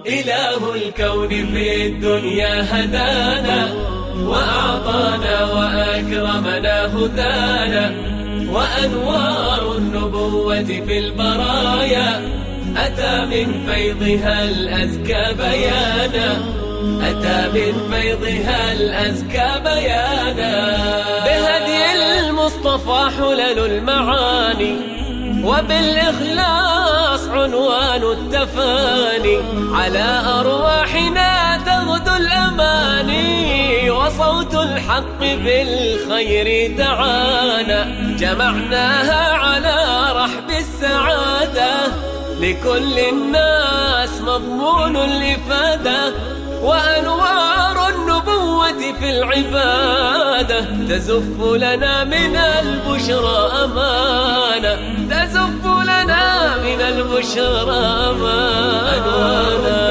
إله الكون في الدنيا هدانا وأعطانا وأكرمنا هدانا، وأنوار النبوة في البرايا أتى من فيضها الأزكى بيانا، أتى من فيضها الأزكى بيانا. بهدي المصطفى حلل المعاني وبالإخلاص عنوان التفاني، على أرواحنا تغدو الأماني وصوت الحق بالخير دعانا، جمعناها على رحب السعادة لكل الناس مضمون الإفادة، وأنوار النبوة في العبادة تزف لنا من البشرى أمانة، تزف لنا من البشرى أمانة.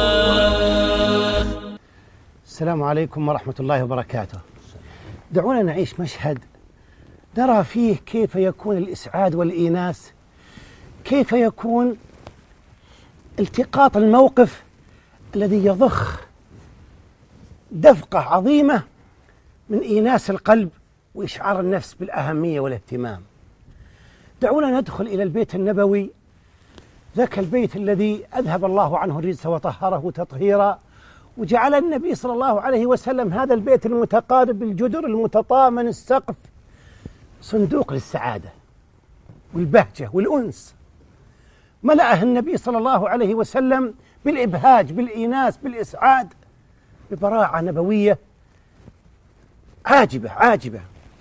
السلام عليكم ورحمة الله وبركاته. دعونا نعيش مشهد نرى فيه كيف يكون الإسعاد والإيناس، كيف يكون التقاط الموقف الذي يضخ دفقة عظيمة من إيناس القلب وإشعار النفس بالأهمية والاهتمام. دعونا ندخل إلى البيت النبوي، ذاك البيت الذي أذهب الله عنه الرجس وطهره تطهيرا، وجعل النبي صلى الله عليه وسلم هذا البيت المتقارب الجدر المتطامن السقف صندوق للسعادة والبهجة والأنس. ملأه النبي صلى الله عليه وسلم بالإبهاج بالإيناس بالإسعاد ببراعة نبوية عاجبة.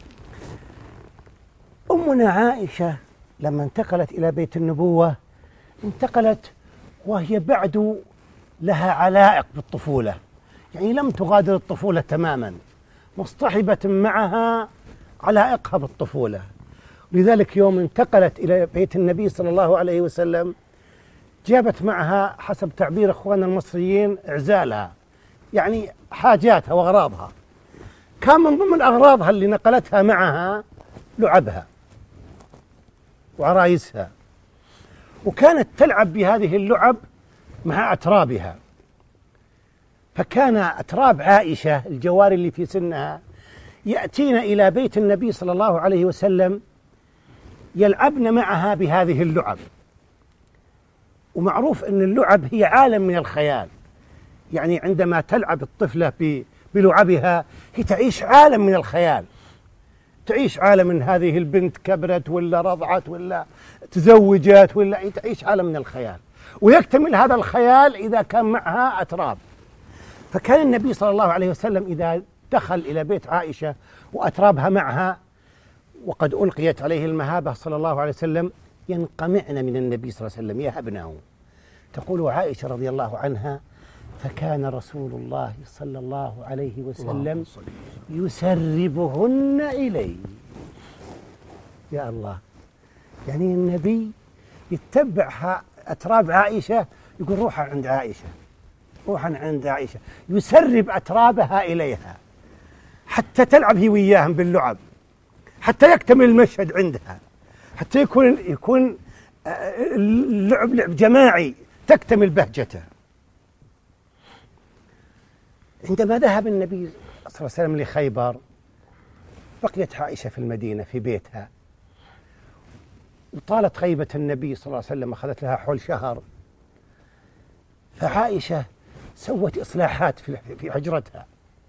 أمنا عائشة لما انتقلت إلى بيت النبوة انتقلت وهي بعد لها علائق بالطفولة، يعني لم تغادر الطفولة تماما، مصطحبة معها علائقها بالطفولة. لذلك يوم انتقلت إلى بيت النبي صلى الله عليه وسلم جابت معها حسب تعبير أخواننا المصريين عزالها، يعني حاجاتها وأغراضها. كان من ضمن أغراضها اللي نقلتها معها لعبها وعرايسها، وكانت تلعب بهذه اللعب مع أترابها. فكان أتراب عائشة الجواري اللي في سنها يأتين إلى بيت النبي صلى الله عليه وسلم يلعبن معها بهذه اللعب. ومعروف أن اللعب هي عالم من الخيال، يعني عندما تلعب الطفلة بلعبها هي تعيش عالم من الخيال، تعيش عالم من هذه البنت كبرت ولا رضعت ولا تزوجت ولا تعيش عالم من الخيال، ويكتمل هذا الخيال إذا كان معها أتراب. فكان النبي صلى الله عليه وسلم إذا دخل إلى بيت عائشة وأترابها معها وقد ألقيت عليه المهابة صلى الله عليه وسلم ينقمعن من النبي صلى الله عليه وسلم يهبنه. تقول عائشة رضي الله عنها: فكان رسول الله صلى الله عليه وسلم يسربهن إليه. يا الله، يعني النبي يتبع أتراب عائشة، يقول روحا عند عائشة، روحا عند عائشة، يسرب أترابها إليها حتى تلعب هي وياهم باللعب، حتى يكتمل المشهد عندها، حتى يكون اللعب لعب جماعي تكتمل بهجته. عندما ذهب النبي صلى الله عليه وسلم لخيبر بقيت عائشة في المدينة في بيتها، وطالت غيبة النبي صلى الله عليه وسلم، أخذت لها حول شهر. فعائشة سوت إصلاحات في حجرتها.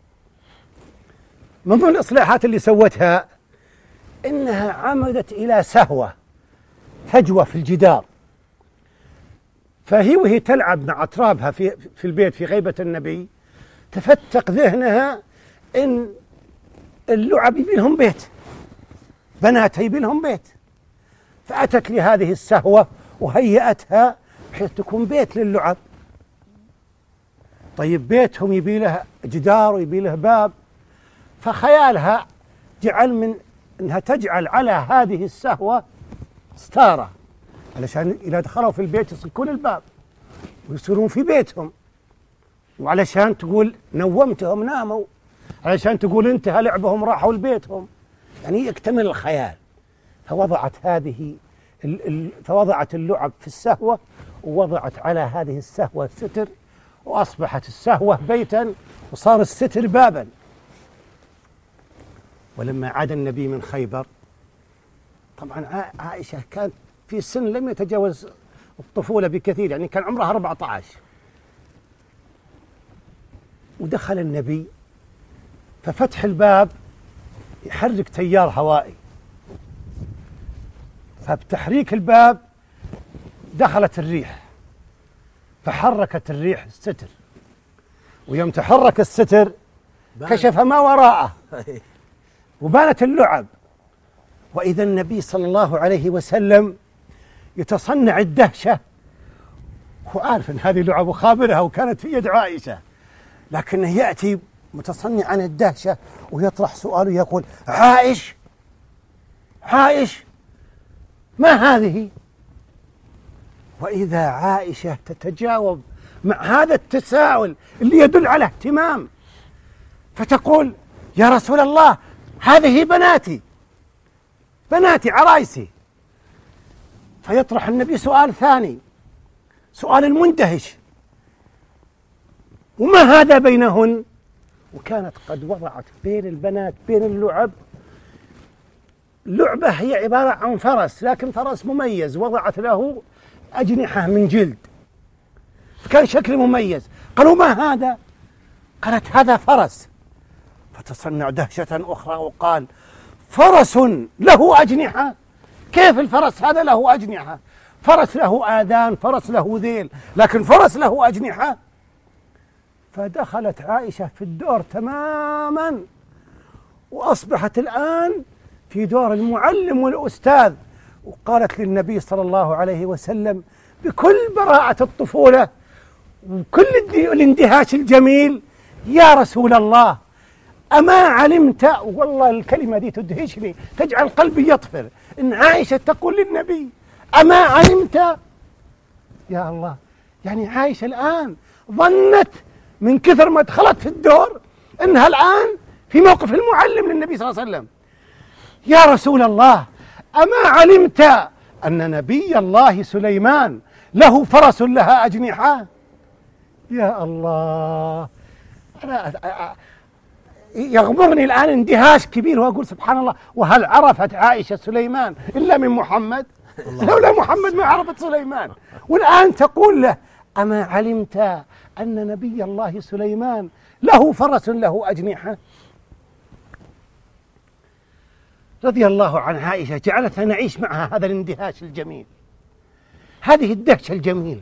من ضمن الإصلاحات اللي سوتها إنها عمدت إلى سهوة فجوة في الجدار، فهي وهي تلعب مع أترابها في البيت في غيبة النبي تفتق ذهنها إن اللعب يبي لهم بيت، بناتها يبي لهم بيت، فأتت لهذه السهوة وهيأتها بحيث تكون بيت للعب. طيب بيتهم يبي له جدار ويبي له باب، فخيالها جعل من أنها تجعل على هذه السهوة ستارة علشان إذا دخلوا في البيت يسكون الباب ويصيرون في بيتهم، وعلشان تقول نومتهم ناموا، علشان تقول انتهى لعبهم راحوا لبيتهم، يعني يكتمل الخيال. فوضعت اللعب في السهوة، ووضعت على هذه السهوة ستر وأصبحت السهوة بيتا وصار الستر بابا. ولما عاد النبي من خيبر، طبعا عائشة كانت في سن لم يتجاوز الطفولة بكثير، يعني كان عمرها 14. ودخل النبي، ففتح الباب يحرك تيار هوائي، فبتحريك الباب دخلت الريح، فحركت الريح الستر، ويوم تحرك الستر كشف ما وراءه وبانت اللعب. وإذا النبي صلى الله عليه وسلم يتصنع الدهشة، هو عارف أن هذه لعب وخابرها وكانت في يد عائشة، لكنه يأتي متصنع عن الدهشة ويطرح سؤاله يقول: عائش ما هذه؟ وإذا عائشة تتجاوب مع هذا التساؤل اللي يدل على اهتمام، فتقول: يا رسول الله، هذه بناتي عرايسي. فيطرح النبي سؤال ثاني، سؤال المندهش: وما هذا بينهن؟ وكانت قد وضعت بين البنات بين اللعب لعبة هي عبارة عن فرس، لكن فرس مميز، وضعت له أجنحة من جلد، كان شكل مميز. قالوا: ما هذا؟ قالت: هذا فرس. فتصنع دهشة أخرى وقال: فرس له أجنحة؟ كيف الفرس هذا له أجنحة؟ فرس له آذان، فرس له ذيل، لكن فرس له أجنحة؟ فدخلت عائشة في الدور تماما، وأصبحت الآن في دور المعلم والأستاذ، وقالت للنبي صلى الله عليه وسلم بكل براءة الطفولة وكل الاندهاش الجميل: يا رسول الله، أما علمت؟ والله الكلمة دي تدهشني، تجعل قلبي يطفر، إن عائشة تقول للنبي: أما علمت؟ يا الله، يعني عائشة الآن ظنت من كثر ما دخلت في الدور إنها الآن في موقف المعلم للنبي صلى الله عليه وسلم. يا رسول الله، أما علمت أن نبي الله سليمان له فرس لها أجنحة؟ يا الله، أنا يغمرني الآن اندهاش كبير، وأقول: سبحان الله، وهل عرفت عائشة سليمان إلا من محمد؟ لولا محمد ما عرفت سليمان. والآن تقول له: أما علمت أن نبي الله سليمان له فرس له أجنحة؟ رضي الله عن عائشة، جعلتنا نعيش معها هذا الاندهاش الجميل، هذه الدهشة الجميلة،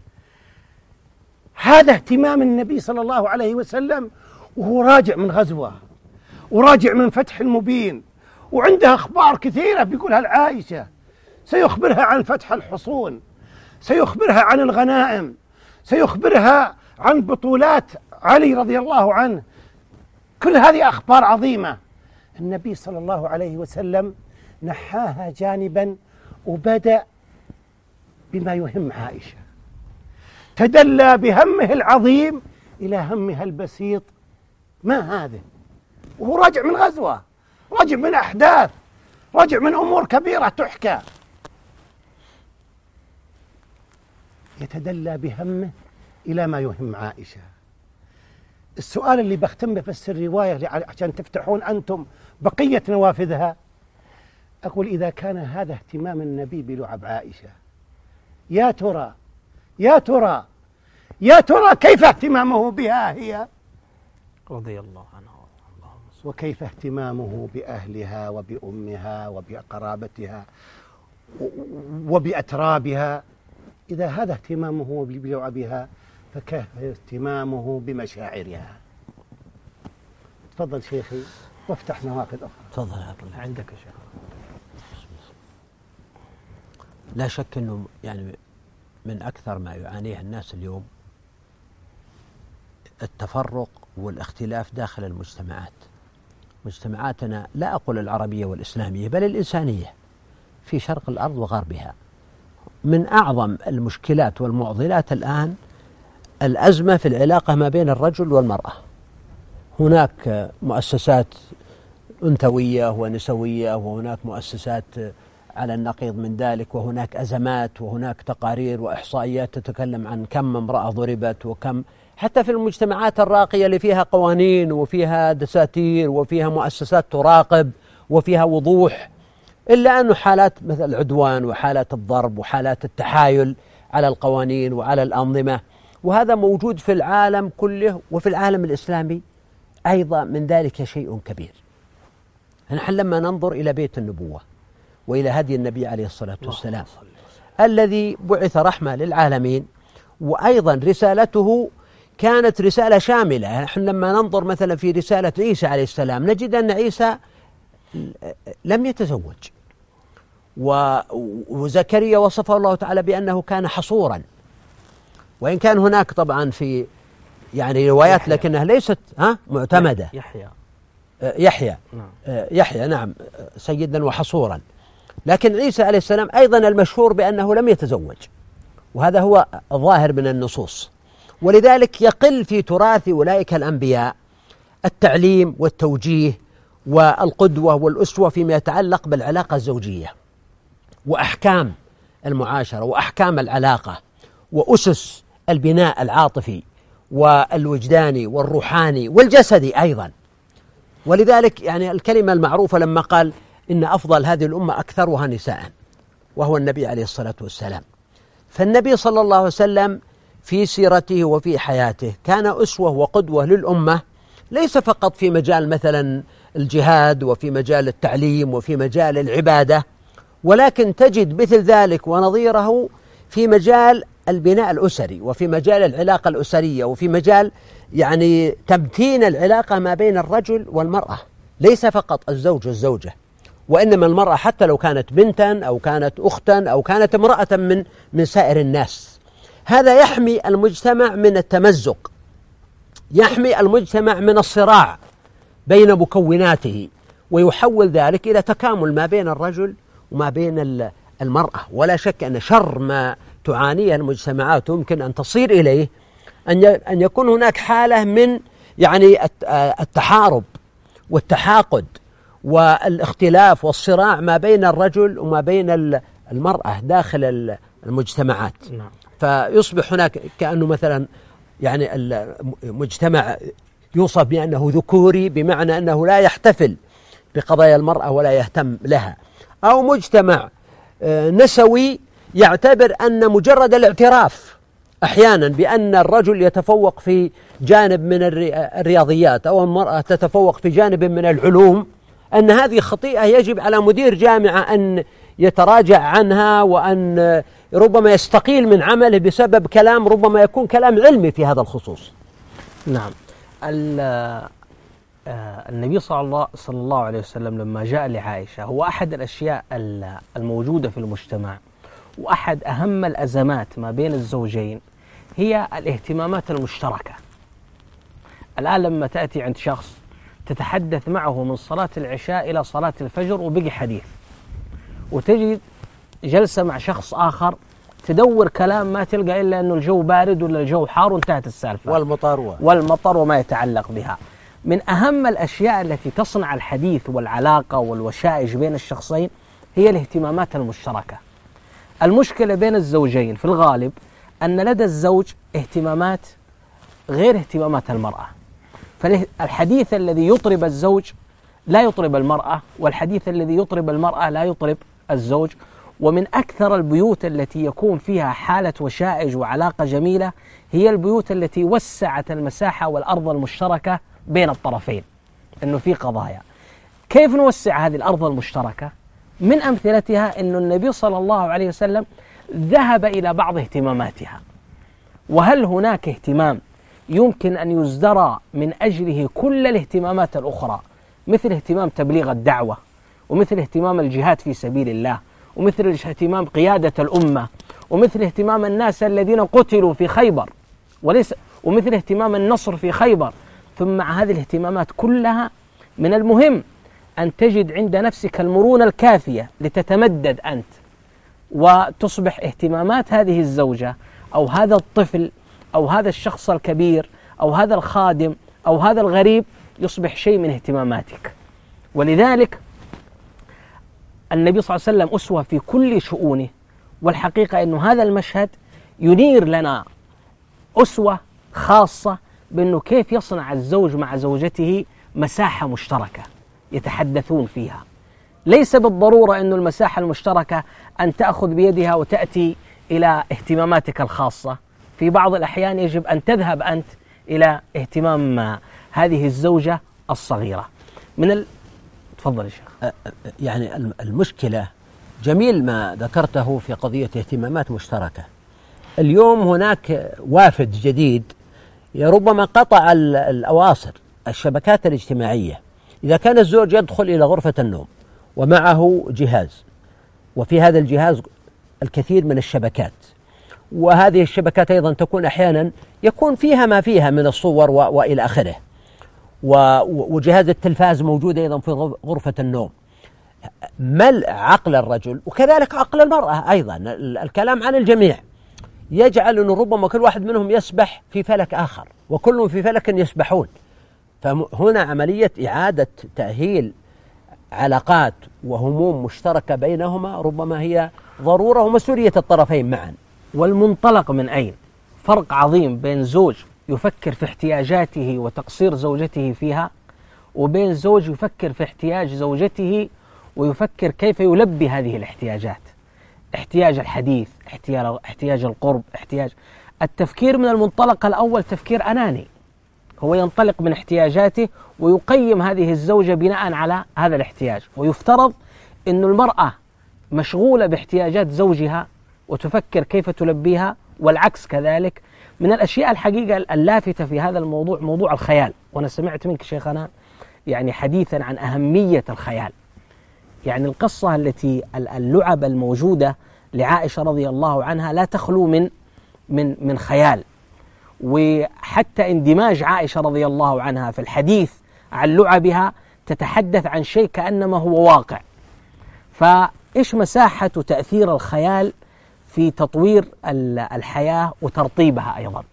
هذا اهتمام النبي صلى الله عليه وسلم وهو راجع من غزوة وراجع من فتح المبين، وعنده أخبار كثيرة بيقولها العائشة، سيخبرها عن فتح الحصون، سيخبرها عن الغنائم، سيخبرها عن بطولات علي رضي الله عنه. كل هذه أخبار عظيمة. النبي صلى الله عليه وسلم نحاها جانبا وبدأ بما يهم عائشة، تدلى بهمه العظيم إلى همها البسيط. ما هذا؟ وهو راجع من غزوة، راجع من أحداث، راجع من أمور كبيرة تحكى، يتدلى بهمه إلى ما يهم عائشة. السؤال اللي بختم بفسر الرواية عشان تفتحون أنتم بقية نوافذها، أقول: إذا كان هذا اهتمام النبي بلعب عائشة، يا ترى كيف اهتمامه بها هي رضي الله عنها، وكيف اهتمامه بأهلها وبأمها وبقرابتها وبأترابها؟ إذا هذا اهتمامه بلعبها، فكيف اهتمامه بمشاعرها؟ تفضل شيخي وافتح نوافذ أخرى. تفضل عندك يا شيخ. لا شك أنه يعني من أكثر ما يعانيه الناس اليوم التفرق والاختلاف داخل المجتمعات. مجتمعاتنا، لا أقول العربية والإسلامية، بل الإنسانية في شرق الأرض وغربها، من أعظم المشكلات والمعضلات الآن الأزمة في العلاقة ما بين الرجل والمرأة. هناك مؤسسات أنثوية ونسوية، وهناك مؤسسات على النقيض من ذلك، وهناك أزمات، وهناك تقارير وإحصائيات تتكلم عن كم امرأة ضربت وكم، حتى في المجتمعات الراقية اللي فيها قوانين وفيها دساتير وفيها مؤسسات تراقب وفيها وضوح، إلا أنه حالات مثل العدوان وحالات الضرب وحالات التحايل على القوانين وعلى الأنظمة، وهذا موجود في العالم كله وفي العالم الإسلامي أيضا من ذلك شيء كبير. نحن لما ننظر إلى بيت النبوة وإلى هدي النبي عليه الصلاة والسلام الذي بعث رحمة للعالمين، وأيضا رسالته كانت رسالة شاملة. نحن لما ننظر مثلا في رسالة عيسى عليه السلام نجد أن عيسى لم يتزوج، وزكريا وصفه الله تعالى بأنه كان حصورا، وإن كان هناك طبعا في يعني روايات لكنها ليست معتمدة. يحيى نعم سيدا وحصورا، لكن عيسى عليه السلام أيضا المشهور بأنه لم يتزوج، وهذا هو الظاهر من النصوص. ولذلك يقل في تراث أولئك الأنبياء التعليم والتوجيه والقدوة والأسوة فيما يتعلق بالعلاقة الزوجية وأحكام المعاشرة وأحكام العلاقة وأسس البناء العاطفي والوجداني والروحاني والجسدي أيضا. ولذلك يعني الكلمة المعروفة لما قال إن أفضل هذه الأمة أكثرها نساء، وهو النبي عليه الصلاة والسلام. فالنبي صلى الله عليه وسلم في سيرته وفي حياته كان أسوة وقدوة للأمة، ليس فقط في مجال مثلا الجهاد وفي مجال التعليم وفي مجال العبادة، ولكن تجد مثل ذلك ونظيره في مجال البناء الأسري وفي مجال العلاقة الأسرية وفي مجال يعني تمتين العلاقة ما بين الرجل والمرأة، ليس فقط الزوج والزوجة، وإنما المرأة حتى لو كانت بنتا أو كانت أختا أو كانت امرأة من سائر الناس. هذا يحمي المجتمع من التمزق، يحمي المجتمع من الصراع بين مكوناته، ويحول ذلك إلى تكامل ما بين الرجل وما بين المرأة. ولا شك أن شر ما تعانيه المجتمعات يمكن أن تصير إليه أن يكون هناك حالة من يعني التحارب والتحاقد والاختلاف والصراع ما بين الرجل وما بين المرأة داخل المجتمعات. فيصبح هناك كأنه مثلا يعني المجتمع يوصف بأنه ذكوري، بمعنى أنه لا يحتفل بقضايا المرأة ولا يهتم لها، أو مجتمع نسوي يعتبر أن مجرد الاعتراف أحيانا بأن الرجل يتفوق في جانب من الرياضيات أو المرأة تتفوق في جانب من العلوم، أن هذه خطيئة يجب على مدير جامعة أن يتراجع عنها، وأن ربما يستقيل من عمله بسبب كلام ربما يكون كلام علمي في هذا الخصوص. نعم. النبي صلى الله عليه وسلم لما جاء لعائشة، هو أحد الأشياء الموجودة في المجتمع وأحد أهم الأزمات ما بين الزوجين هي الاهتمامات المشتركة. الآن لما تأتي عند شخص تتحدث معه من صلاة العشاء إلى صلاة الفجر وبقي حديث، وتجد جلسة مع شخص آخر تدور كلام ما تلقى إلا أنه الجو بارد ولا الجو حار وانتهت السالفة، والمطر وما يتعلق بها. من أهم الأشياء التي تصنع الحديث والعلاقة والوشائج بين الشخصين هي الاهتمامات المشتركة. المشكلة بين الزوجين في الغالب أن لدى الزوج اهتمامات غير اهتمامات المرأة، فالحديث الذي يطرب الزوج لا يطرب المرأة، والحديث الذي يطرب المرأة لا يطرب الزوج. ومن أكثر البيوت التي يكون فيها حالة وشائج وعلاقة جميلة هي البيوت التي وسعت المساحة والأرض المشتركة بين الطرفين، أنه في قضايا. كيف نوسع هذه الأرض المشتركة؟ من أمثلتها أن النبي صلى الله عليه وسلم ذهب إلى بعض اهتماماتها. وهل هناك اهتمام يمكن أن يزدرى من أجله كل الاهتمامات الأخرى، مثل اهتمام تبليغ الدعوة، ومثل اهتمام الجهاد في سبيل الله، ومثل اهتمام قيادة الأمة، ومثل اهتمام الناس الذين قتلوا في خيبر، ومثل اهتمام النصر في خيبر؟ ثم مع هذه الاهتمامات كلها من المهم أن تجد عند نفسك المرونة الكافية لتتمدد أنت، وتصبح اهتمامات هذه الزوجة أو هذا الطفل أو هذا الشخص الكبير أو هذا الخادم أو هذا الغريب يصبح شيء من اهتماماتك. ولذلك النبي صلى الله عليه وسلم أسوة في كل شؤونه، والحقيقة أن هذا المشهد ينير لنا أسوة خاصة بأنه كيف يصنع الزوج مع زوجته مساحة مشتركة يتحدثون فيها. ليس بالضرورة أن المساحة المشتركة أن تأخذ بيدها وتأتي إلى اهتماماتك الخاصة، في بعض الأحيان يجب أن تذهب أنت إلى اهتمام هذه الزوجة الصغيرة. تفضل يا شيخ. يعني المشكلة جميل ما ذكرته في قضية اهتمامات مشتركة. اليوم هناك وافد جديد ربما قطع الأواصر الشبكات الاجتماعية. إذا كان الزوج يدخل إلى غرفة النوم ومعه جهاز، وفي هذا الجهاز الكثير من الشبكات، وهذه الشبكات أيضا تكون أحيانا يكون فيها ما فيها من الصور وإلى آخره، وجهاز التلفاز موجود أيضا في غرفة النوم، ملء عقل الرجل وكذلك عقل المرأة أيضا، الكلام عن الجميع، يجعل أن ربما كل واحد منهم يسبح في فلك آخر وكلهم في فلك يسبحون. فهنا عملية إعادة تأهيل علاقات وهموم مشتركة بينهما ربما هي ضرورة ومسؤولية الطرفين معا. والمنطلق من أين؟ فرق عظيم بين زوج يفكر في احتياجاته وتقصير زوجته فيها، وبين زوج يفكر في احتياج زوجته ويفكر كيف يلبي هذه الاحتياجات، احتياج الحديث، احتياج القرب، التفكير من المنطلق الأول تفكير أناني، هو ينطلق من احتياجاته ويقيم هذه الزوجة بناء على هذا الاحتياج، ويفترض أن المرأة مشغولة باحتياجات زوجها وتفكر كيف تلبيها، والعكس كذلك. من الأشياء الحقيقة اللافتة في هذا الموضوع موضوع الخيال، وأنا سمعت منك شيخنا يعني حديثا عن أهمية الخيال. يعني القصة التي اللعب الموجودة لعائشة رضي الله عنها لا تخلو من خيال، وحتى اندماج عائشة رضي الله عنها في الحديث عن لعبها تتحدث عن شيء كأنما هو واقع. فإيش مساحة تأثير الخيال في تطوير الحياة وترطيبها أيضا؟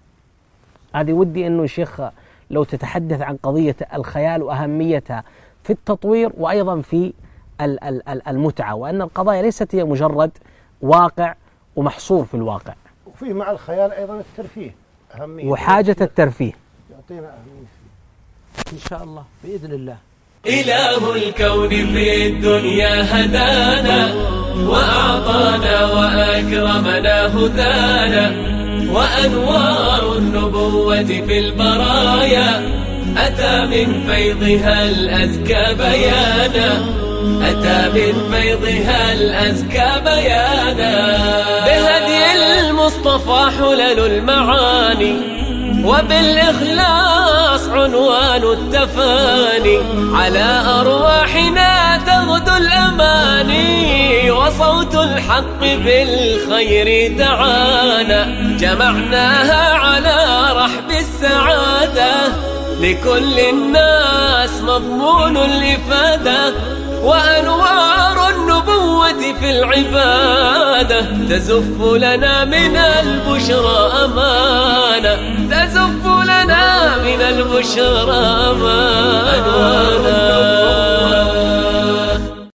هذه ودي أنه الشيخ لو تتحدث عن قضية الخيال وأهميتها في التطوير وأيضا في المتعة، وأن القضايا ليست هي مجرد واقع ومحصور في الواقع، وفيه مع الخيال أيضا الترفيه أهمية وحاجة الترفيه يعطينا أهمية إن شاء الله بإذن الله. إله الكون في الدنيا هدانا وأعطانا وأكرمنا هدانا، وأنوار النبوة في البرايا أتى من فيضها الأزكى بيانا، أتى من فيضها الأزكى بيانا. بهدي المصطفى حلل المعاني، وبالإخلاص عنوان التفاني، على أرواحنا تغدو الأماني، وصوت الحق بالخير دعانا، جمعناها على رحب السعادة، لكل الناس مضمون الإفادة، وأنوار النبوة في العبادة تزف لنا من البشرى أمانة، تزف لنا من البشرى أمانة.